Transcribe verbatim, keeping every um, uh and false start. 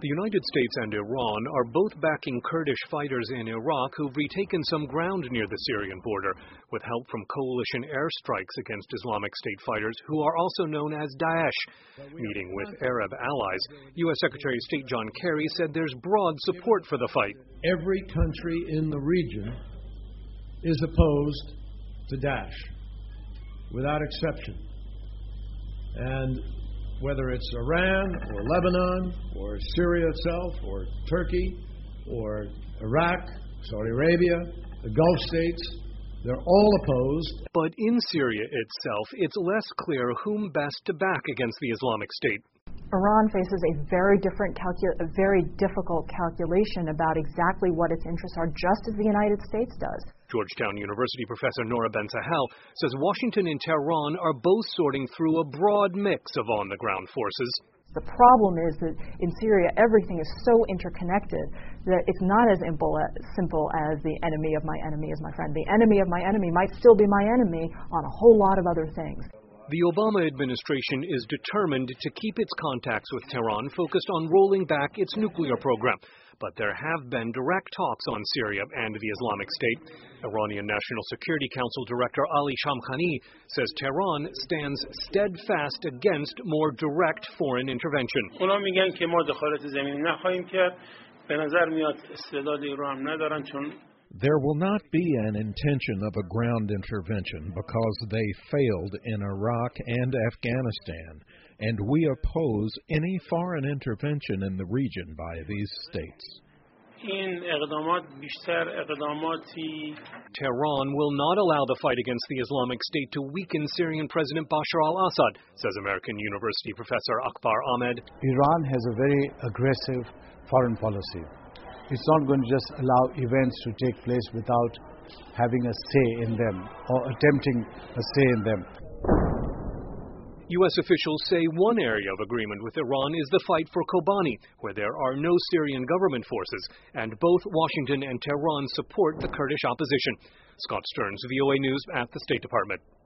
The United States and Iran are both backing Kurdish fighters in Iraq who've retaken some ground near the Syrian border, with help from coalition airstrikes against Islamic State fighters who are also known as Daesh. Meeting with Arab allies, U S Secretary of State John Kerry said there's broad support for the fight. Every country in the region is opposed to Daesh, without exception. And whether it's Iran or Lebanon or Syria itself or Turkey or Iraq, Saudi Arabia, the Gulf states, they're all opposed. But in Syria itself, it's less clear whom best to back against the Islamic State. Iran faces a very different calcu- a very difficult calculation about exactly what its interests are, just as the United States does. Georgetown University professor Nora Ben-Sahel says Washington and Tehran are both sorting through a broad mix of on-the-ground forces. The problem is that in Syria, everything is so interconnected that it's not as simple, simple as the enemy of my enemy is my friend. The enemy of my enemy might still be my enemy on a whole lot of other things. The Obama administration is determined to keep its contacts with Tehran focused on rolling back its nuclear program. But there have been direct talks on Syria and the Islamic State. Iranian National Security Council Director Ali Shamkhani says Tehran stands steadfast against more direct foreign intervention. There will not be an intention of a ground intervention because they failed in Iraq and Afghanistan, and we oppose any foreign intervention in the region by these states. Tehran will not allow the fight against the Islamic State to weaken Syrian President Bashar al-Assad, says American University professor Akbar Ahmed. Iran has a very aggressive foreign policy. It's not going to just allow events to take place without having a say in them or attempting a say in them. U S officials say one area of agreement with Iran is the fight for Kobani, where there are no Syrian government forces, and both Washington and Tehran support the Kurdish opposition. Scott Stearns, V O A News at the State Department.